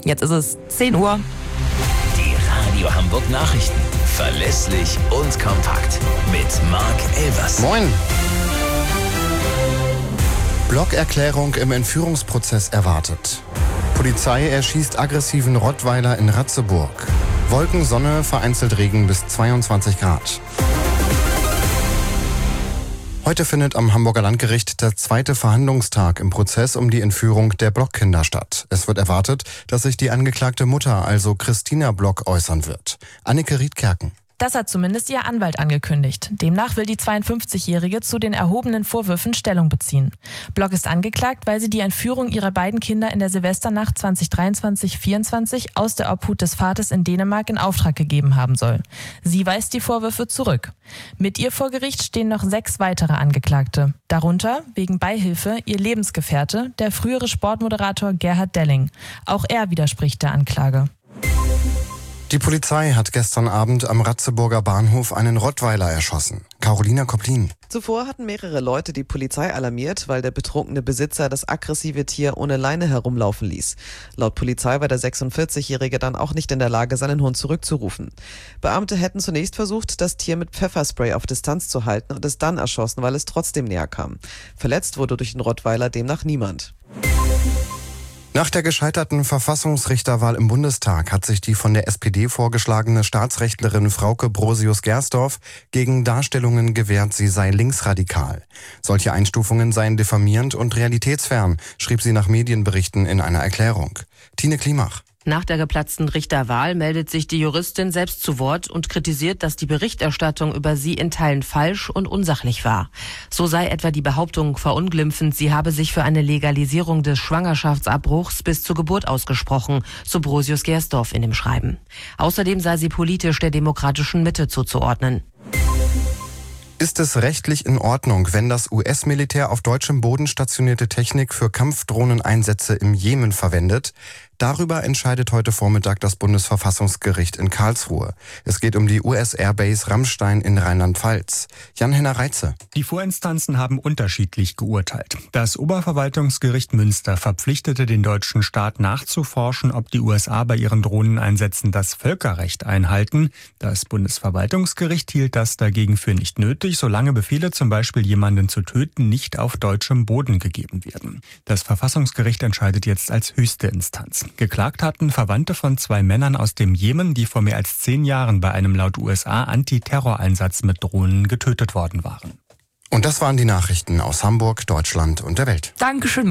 Jetzt ist es 10 Uhr. Die Radio Hamburg Nachrichten. Verlässlich und kompakt. Mit Marc Elvers. Moin. Blockerklärung im Entführungsprozess erwartet. Polizei erschießt aggressiven Rottweiler in Ratzeburg. Wolken, Sonne, vereinzelt Regen bis 22 Grad. Heute findet am Hamburger Landgericht der zweite Verhandlungstag im Prozess um die Entführung der Block-Kinder statt. Es wird erwartet, dass sich die angeklagte Mutter, also Christina Block, äußern wird. Annike Riedkerken. Das hat zumindest ihr Anwalt angekündigt. Demnach will die 52-Jährige zu den erhobenen Vorwürfen Stellung beziehen. Block ist angeklagt, weil sie die Entführung ihrer beiden Kinder in der Silvesternacht 2023-24 aus der Obhut des Vaters in Dänemark in Auftrag gegeben haben soll. Sie weist die Vorwürfe zurück. Mit ihr vor Gericht stehen noch 6 weitere Angeklagte. Darunter wegen Beihilfe ihr Lebensgefährte, der frühere Sportmoderator Gerhard Delling. Auch er widerspricht der Anklage. Die Polizei hat gestern Abend am Ratzeburger Bahnhof einen Rottweiler erschossen. Carolina Koplin. Zuvor hatten mehrere Leute die Polizei alarmiert, weil der betrunkene Besitzer das aggressive Tier ohne Leine herumlaufen ließ. Laut Polizei war der 46-Jährige dann auch nicht in der Lage, seinen Hund zurückzurufen. Beamte hätten zunächst versucht, das Tier mit Pfefferspray auf Distanz zu halten und es dann erschossen, weil es trotzdem näher kam. Verletzt wurde durch den Rottweiler demnach niemand. Nach der gescheiterten Verfassungsrichterwahl im Bundestag hat sich die von der SPD vorgeschlagene Staatsrechtlerin Frauke Brosius-Gersdorf gegen Darstellungen gewehrt, sie sei linksradikal. Solche Einstufungen seien diffamierend und realitätsfern, schrieb sie nach Medienberichten in einer Erklärung. Tine Klimach. Nach der geplatzten Richterwahl meldet sich die Juristin selbst zu Wort und kritisiert, dass die Berichterstattung über sie in Teilen falsch und unsachlich war. So sei etwa die Behauptung verunglimpfend, sie habe sich für eine Legalisierung des Schwangerschaftsabbruchs bis zur Geburt ausgesprochen, so Brosius-Gersdorf in dem Schreiben. Außerdem sei sie politisch der demokratischen Mitte zuzuordnen. Ist es rechtlich in Ordnung, wenn das US-Militär auf deutschem Boden stationierte Technik für Kampfdrohneneinsätze im Jemen verwendet? Darüber entscheidet heute Vormittag das Bundesverfassungsgericht in Karlsruhe. Es geht um die US-Airbase Ramstein in Rheinland-Pfalz. Jan-Henner Reitze. Die Vorinstanzen haben unterschiedlich geurteilt. Das Oberverwaltungsgericht Münster verpflichtete den deutschen Staat nachzuforschen, ob die USA bei ihren Drohneneinsätzen das Völkerrecht einhalten. Das Bundesverwaltungsgericht hielt das dagegen für nicht nötig, solange Befehle, zum Beispiel jemanden zu töten, nicht auf deutschem Boden gegeben werden. Das Verfassungsgericht entscheidet jetzt als höchste Instanz. Geklagt hatten Verwandte von 2 Männern aus dem Jemen, die vor mehr als 10 Jahren bei einem laut USA Antiterroreinsatz mit Drohnen getötet worden waren. Und das waren die Nachrichten aus Hamburg, Deutschland und der Welt. Dankeschön.